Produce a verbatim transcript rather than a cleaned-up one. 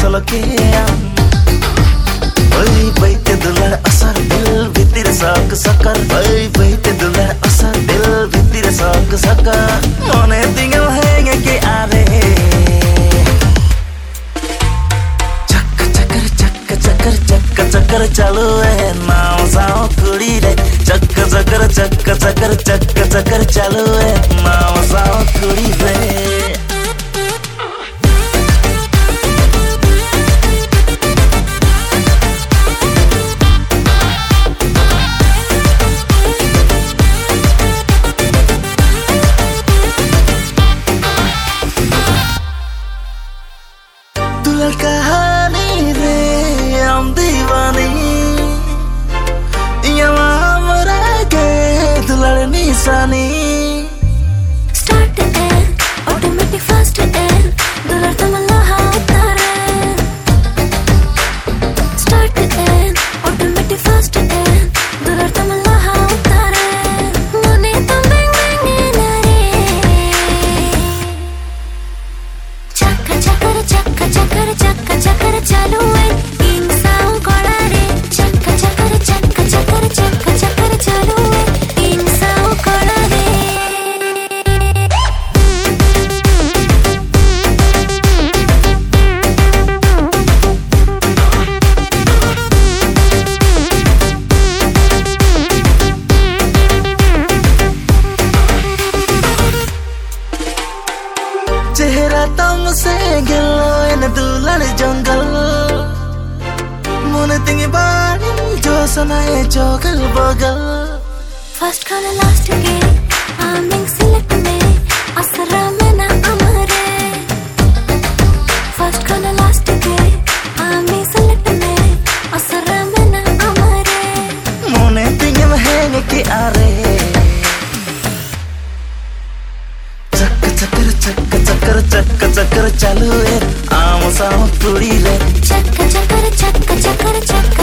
झलके ओइ बैते दुलर असर दिल भितिर सक सकर ओइ बैते दुलर असर दिल भितिर सक सकर मने तिंगल हेंगे के आरे चक चकर चक चकर चक चकर चालू है नाव साओ कुड़ी रे चक चकर चक चकर चक चकर चालू है नाव साओ कुड़ी रे दुलर कहानी रे हम दीवानी यहाँ मरा गए दुलर निशानी Start the end, automatic fast end, दुलर तुम लहा उतारे Start the end, automatic fast end, दुलर तुम लहा उतारे मुने तुम बेंग बेंगे नरे चक्का चक्कर चक्का चक्कर चक्का चक्कर चालू है इंसान कोड़ा रे चक्का चक्कर चक्का चक्कर चक्का चक्कर चालू है इंसान कोड़ा रे चेहरा तुमसे गिलो इन दुलर जंगल मन तिंगे बारी जो सुनाए चौगल बगल First color last again आमिंग select में असरा में ना अमरे First color last again आमिंग select में असरा में ना अमरे मने तिंगे महंगे के आरे चक चकर चक चकर चक चकर चालू है आम साम कुड़ी रे चक्का चक्कर चक्का चक्कर चक्का